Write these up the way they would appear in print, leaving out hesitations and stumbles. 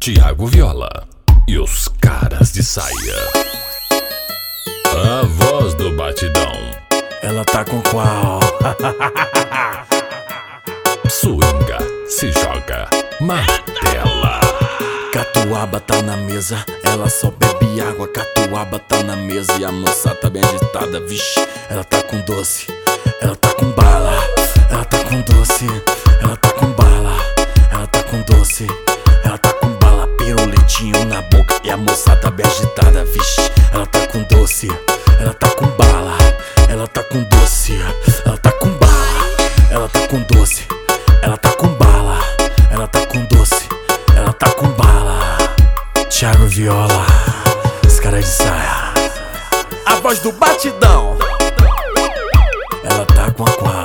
Thiago Viola e os caras de saia. A voz do batidão. Ela tá com qual? Swinga, se joga, martela. Catuaba tá na mesa, ela só bebe água. Catuaba tá na mesa e a moça tá bem agitada. Vixe, ela tá com doce, ela tá com bala. Ela tá com doce, ela tá com bala. Ela tá com doce, ela tá com bala. Pirulitinho na boca e a moça tá bem agitada. Vixe, ela tá com doce, ela tá com bala. Ela tá com doce, ela tá com bala. Ela tá com doce, ela tá com bala. Ela tá com doce, ela tá com bala. Thiago Viola, os caras de saia. A voz do batidão. Ela tá com a qual?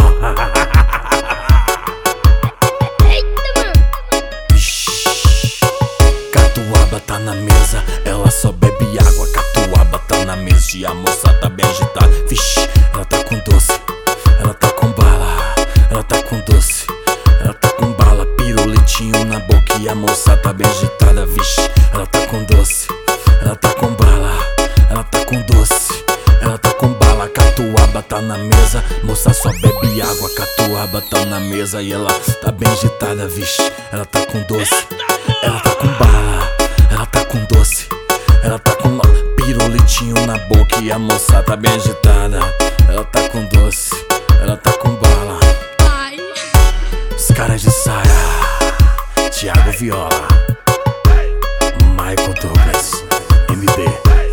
Catuaba tá na mesa, ela só bebe água. Catuaba tá na mesa e a moça tá bem agitada. Vixe, ela tá com doce, ela tá com bala. Ela tá com doce, ela tá com bala. Pirulitinho na boca e a moça tá bem agitada. Vixe, ela tá com doce, ela tá com bala. Ela tá com doce, ela tá com bala. Catuaba tá na mesa, moça só bebe água. Catuaba tá na mesa e ela tá bem agitada. Vixe, ela tá com doce, ela tá com bala. Ela tá com doce, ela tá com pirulitinho na boca e a moça tá bem agitada. Ela tá com doce, ela tá com bala. Os caras de saia. Thiago Viola, Michael Douglas, MD.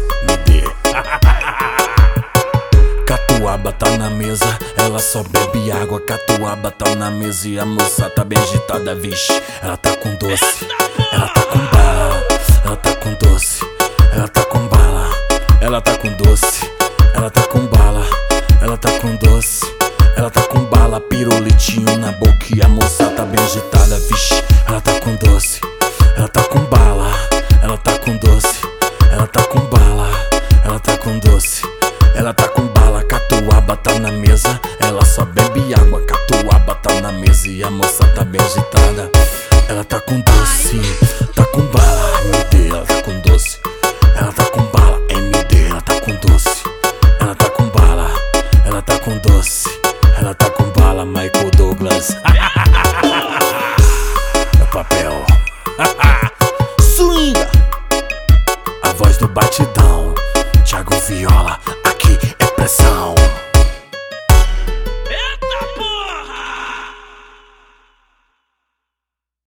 Catuaba tá na mesa, ela só bebe água. Catuaba tá na mesa e a moça tá bem agitada. Vixe, ela tá com doce, ela tá com bala. Ela tá com doce, ela tá com bala. Ela tá com doce, ela tá com bala. Ela tá com doce, ela tá com bala. Pirulitinho na boca e a moça tá bem agitada. Vixe, ela tá com doce, ela tá com bala. Ela tá com doce, ela tá com bala. Ela tá com doce, ela tá com bala. Catuaba tá na mesa, ela só bebe água. Catuaba tá na mesa e a moça tá bem agitada. Ela tá com doce, tá com bala, meu Deus.